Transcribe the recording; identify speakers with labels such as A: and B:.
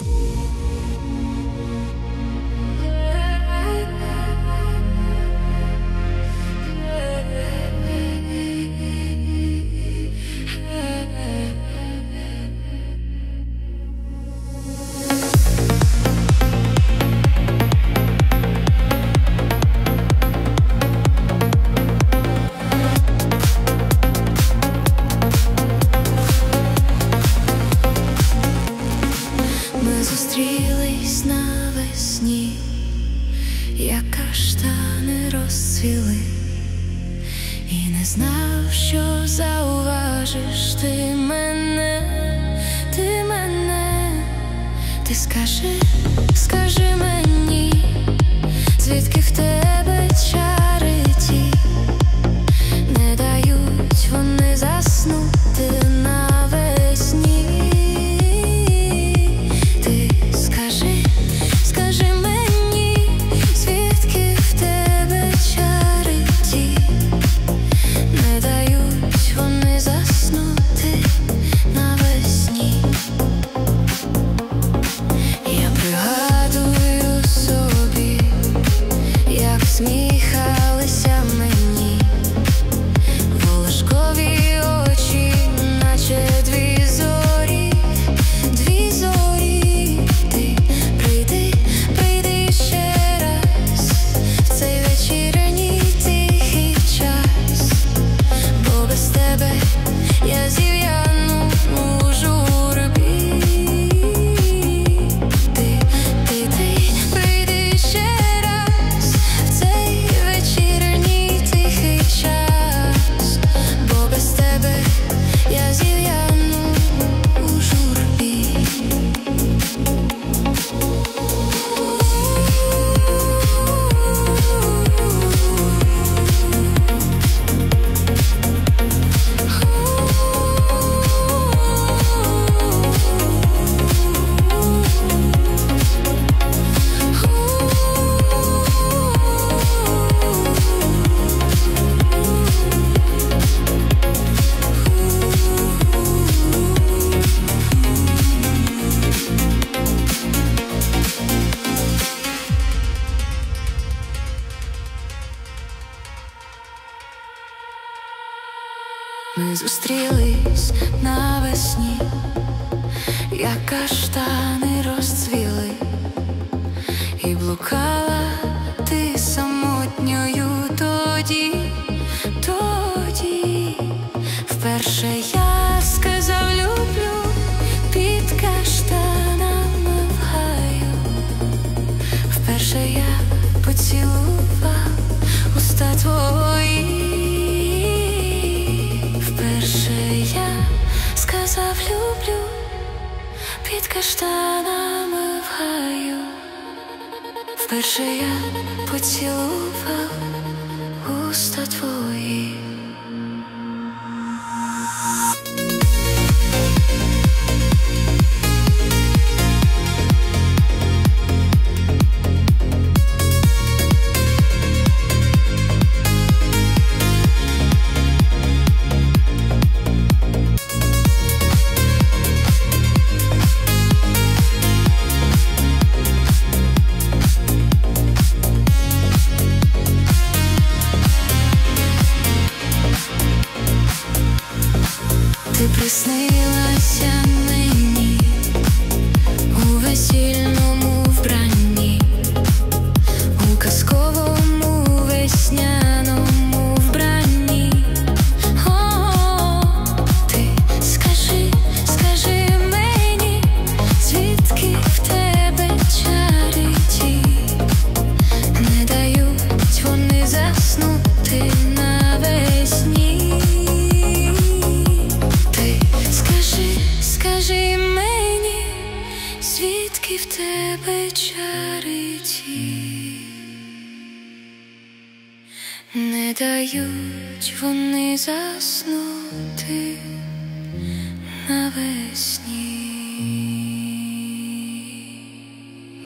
A: Зустрілись навесні, як каштани розцвіли, і не знав, що зауважиш ти мене, ти скажи мені, звідки в тебе чари ті, не дають вони заснути навесні. Скажи мені, звідки в тебе чари ті, не дають вони заснути навесні. Я пригадую собі, як сміхалися мені волошкові очі, наче дві зорі. Ти прийди ще раз в цей вечірній тихий час, бо без тебе я зів'яну у журбі. Ти прийди ще раз в цей вечірній тихий час, бо без тебе я зів'яну у журбі. Ми зустрілись навесні, як каштани розцвіли, і блукала ти самотньою тоді. Вперше я сказав люблю під каштанами в гаю, вперше я поцілував уста твої. Я сказав люблю під каштанами в гаю, вперше я поцілував уста твої. Ти приснилася мені у весільному вбранні, у казковому весняному вбранні. Ти скажи мені, звідки в тебе чари ті, не дають вони заснути навесні. Скажи мені, звідки в тебе чари ті, не дають вони заснути навесні.